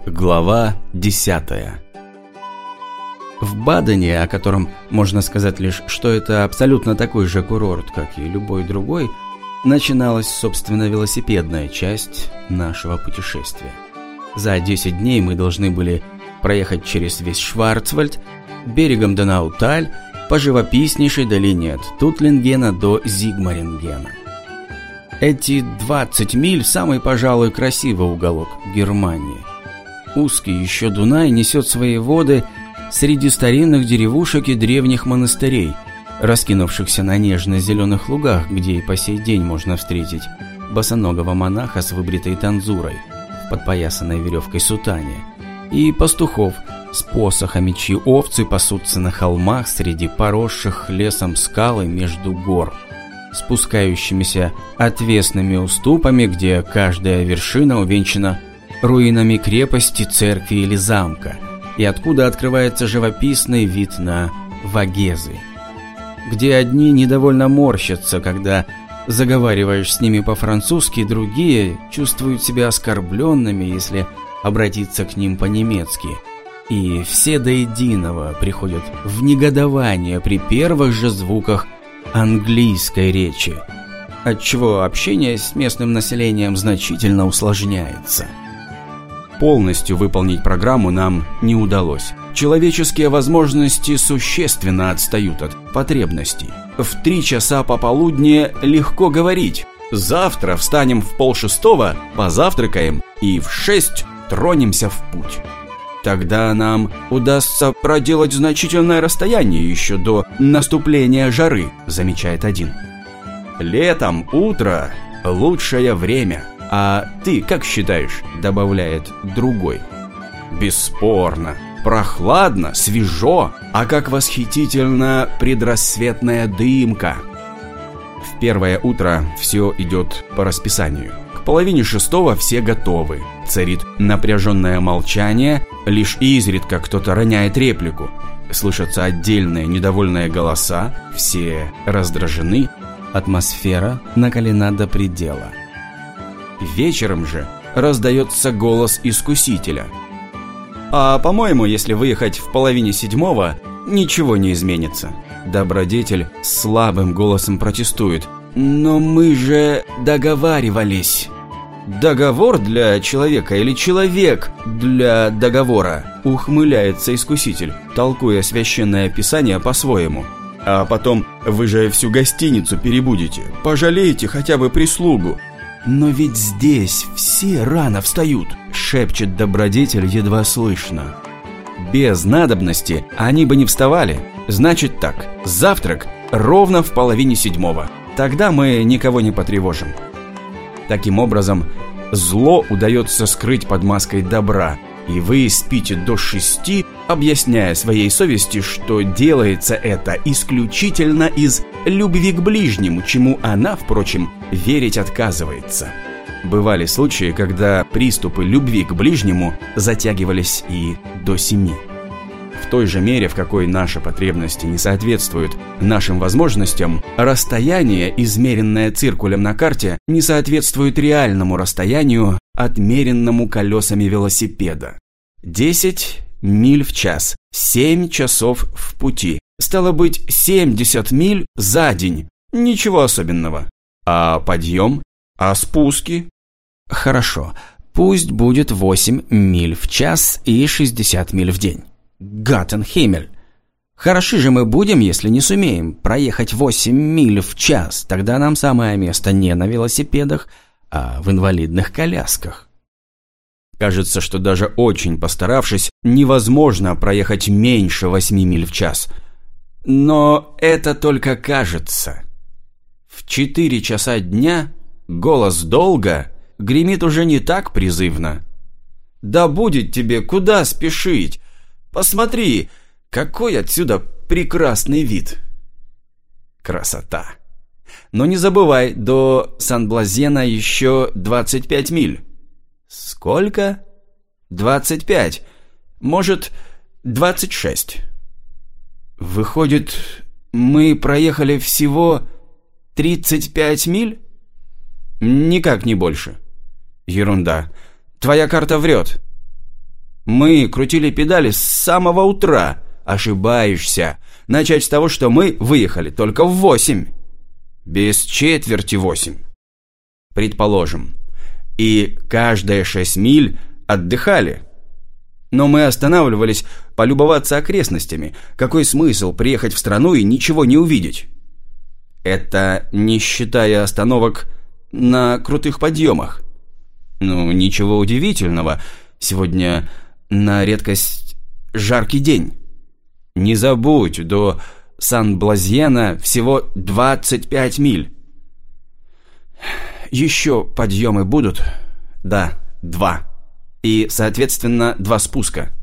Глава 10. В Бадене, о котором можно сказать лишь, что это абсолютно такой же курорт, как и любой другой, начиналась, собственно, велосипедная часть нашего путешествия. За 10 дней мы должны были проехать через весь Шварцвальд, берегом до Науталь, по живописнейшей долине от Тутлингена до Зигмарингена. Эти 20 миль – самый, пожалуй, красивый уголок Германии. Узкий еще Дунай несет свои воды среди старинных деревушек и древних монастырей, раскинувшихся на нежно-зеленых лугах, где и по сей день можно встретить босоногого монаха с выбритой танзурой в подпоясанной веревкой сутане и пастухов с посохами, чьи овцы пасутся на холмах среди поросших лесом скал и между гор, спускающимися отвесными уступами, где каждая вершина увенчана руинами крепости, церкви или замка, и откуда открывается живописный вид на Вагезы, где одни недовольно морщатся, когда заговариваешь с ними по-французски, другие чувствуют себя оскорбленными, если обратиться к ним по-немецки, и все до единого приходят в негодование при первых же звуках английской речи, отчего общение с местным населением значительно усложняется. Полностью выполнить программу нам не удалось. Человеческие возможности существенно отстают от потребностей. В 3 часа пополудни легко говорить: завтра встанем в 5:30, позавтракаем и в 6 тронемся в путь. Тогда нам удастся проделать значительное расстояние еще до наступления жары, замечает один. Летом утро – лучшее время. «А ты как считаешь?» – добавляет другой. «Бесспорно. Прохладно, свежо, а как восхитительно предрассветная дымка». В первое утро все идет по расписанию. К 5:30 все готовы. Царит напряженное молчание, лишь изредка кто-то роняет реплику. Слышатся отдельные недовольные голоса, все раздражены, атмосфера накалена до предела. Вечером же раздается голос искусителя. «А по-моему, если выехать в 6:30, ничего не изменится». Добродетель слабым голосом протестует. «Но мы же договаривались». «Договор для человека или человек для договора?» Ухмыляется искуситель, толкуя священное писание по-своему. «А потом вы же всю гостиницу перебудете. Пожалеете хотя бы прислугу». «Но ведь здесь все рано встают», — шепчет добродетель едва слышно. «Без надобности они бы не вставали. Значит так, завтрак ровно в 6:30. Тогда мы никого не потревожим». Таким образом, зло удается скрыть под маской добра, и вы спите до 6, объясняя своей совести, что делается это исключительно из любви к ближнему, чему она, впрочем, верить отказывается. Бывали случаи, когда приступы любви к ближнему затягивались и до 7. В той же мере, в какой наши потребности не соответствуют нашим возможностям, расстояние, измеренное циркулем на карте, не соответствует реальному расстоянию, отмеренному колесами велосипеда. 10 миль в час, 7 часов в пути. Стало быть, 70 миль за день. Ничего особенного. А подъем? А спуски? Хорошо, пусть будет 8 миль в час и 60 миль в день. Гаттенхиммель. Хороши же мы будем, если не сумеем проехать 8 миль в час. Тогда нам самое место не на велосипедах, а в инвалидных колясках. Кажется, что даже очень постаравшись, невозможно проехать меньше 8 миль в час. Но это только кажется. В 4 часа дня голос долга гремит уже не так призывно. «Да будет тебе куда спешить! Посмотри, какой отсюда прекрасный вид!» Красота! Но не забывай, до Сан-Блазена еще 25 миль. Сколько? 25. Может, 26. Выходит, мы проехали всего 35 миль? Никак не больше. Ерунда. Твоя карта врет. Мы крутили педали с самого утра. Ошибаешься. Начать с того, что мы выехали только в 8. Без четверти 8. Предположим. И каждые 6 миль отдыхали. Но мы останавливались полюбоваться окрестностями. Какой смысл приехать в страну и ничего не увидеть? Это не считая остановок на крутых подъемах. Ну, ничего удивительного. Сегодня на редкость жаркий день. Не забудь, до Сан-Блазьена всего 25 миль. Еще подъемы будут? Да, 2. И, соответственно, 2 спуска.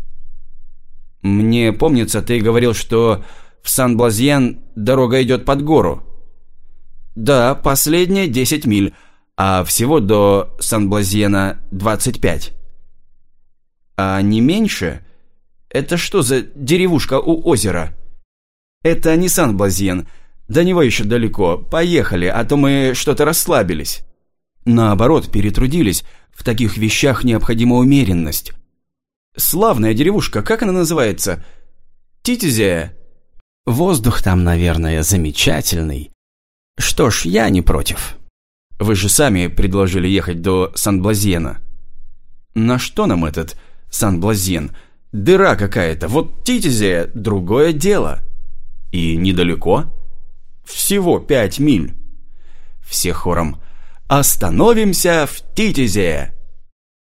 Мне помнится, ты говорил, что в Сан-Блазьен дорога идет под гору. Да, последние 10 миль, а всего до Сан-Блазьена 25. А не меньше? Это что за деревушка у озера? Это не Сан-Блазьен. До него еще далеко. Поехали, а то мы что-то расслабились. Наоборот, перетрудились. В таких вещах необходима умеренность. Славная деревушка, как она называется? Титизея. Воздух там, наверное, замечательный. Что ж, я не против. Вы же сами предложили ехать до Сан-Блазьена. На что нам этот Сан-Блазьен? Дыра какая-то. Вот Титизея – другое дело. И недалеко. Всего 5 миль. Все хором: «Остановимся в Титизее!»